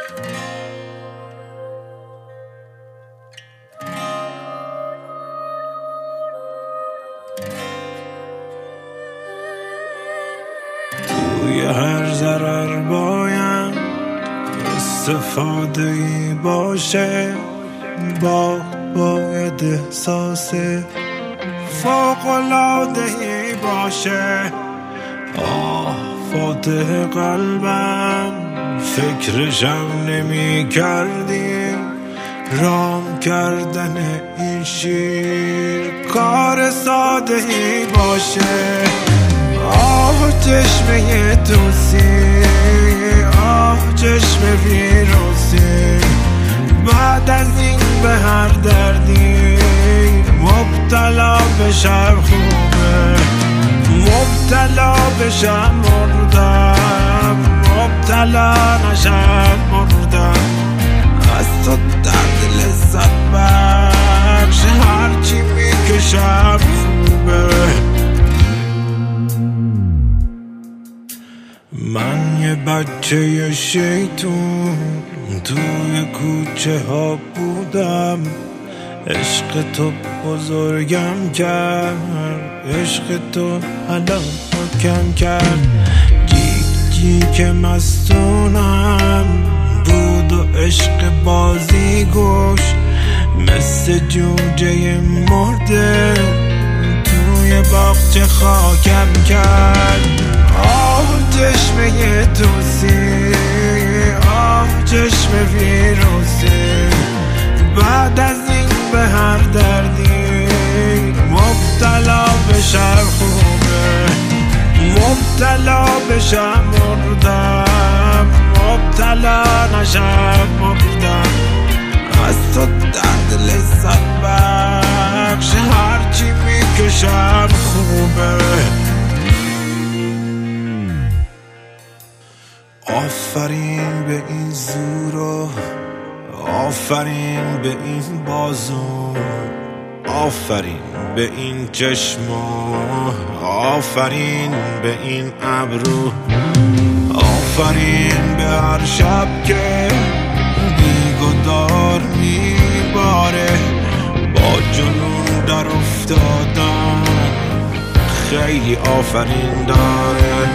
توی هر ضرر باید استفاده ای باشه، باید احساس فوق‌العاده ای باشه. فاتح قلبم فکرشم نمی کردی، رام کردن این شیر کار ساده ای باشه. چشمه توسی، چشم ویروسی، بعد از این به هر دردی مبتلا بشم خوبه، مبتلا بشم مردم، مبتلا نشم مردم. از تو درد لذت بخش هرچی میکشم خوبه. من یه بچه شیطون توی کوچه ها بودم، عشق تو بزرگم کرد، عشق تو هلاکم کرد. که مستونم بود و عشق بازی گوش، مثل جوجه مرده توی باغچه خاکم کرد. چشمه توسی، چشم ویروسی، بعد از این به هر دردی مبتلا بشم خوبه، مبتلا بشم مردم، مبتلا نشم مردم. از تو درد لذت بخش هرچی میکشم خوبه. آفرین به این زورا، آفرین به این بازو، آفرین به این چشما، آفرین به این ابرو، آفرین به هر شب که بیگدار میباره. با جنون در افتادم خیلی آفرین داره.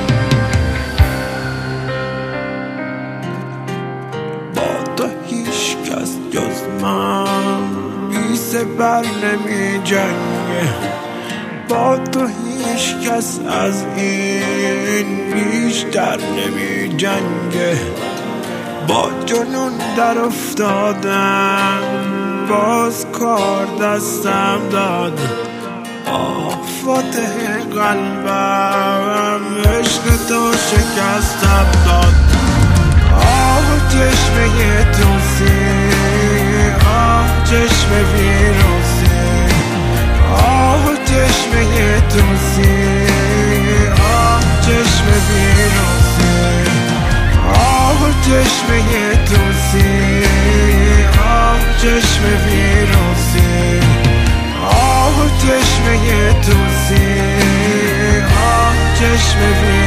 جز من بی سپر نمی جنگه، با تو هیچ کس از این بیشتر نمی جنگه. با جنون در افتادم باز کار دستم داد. فاتح قلبم عشق تو شکستم داد. چشمه توسی، چشم ویروسی، چشمه توسی، چشم ویروسی، چشمه توسی، چشم ویروسی، چشمه توسی، چشم ویروسی.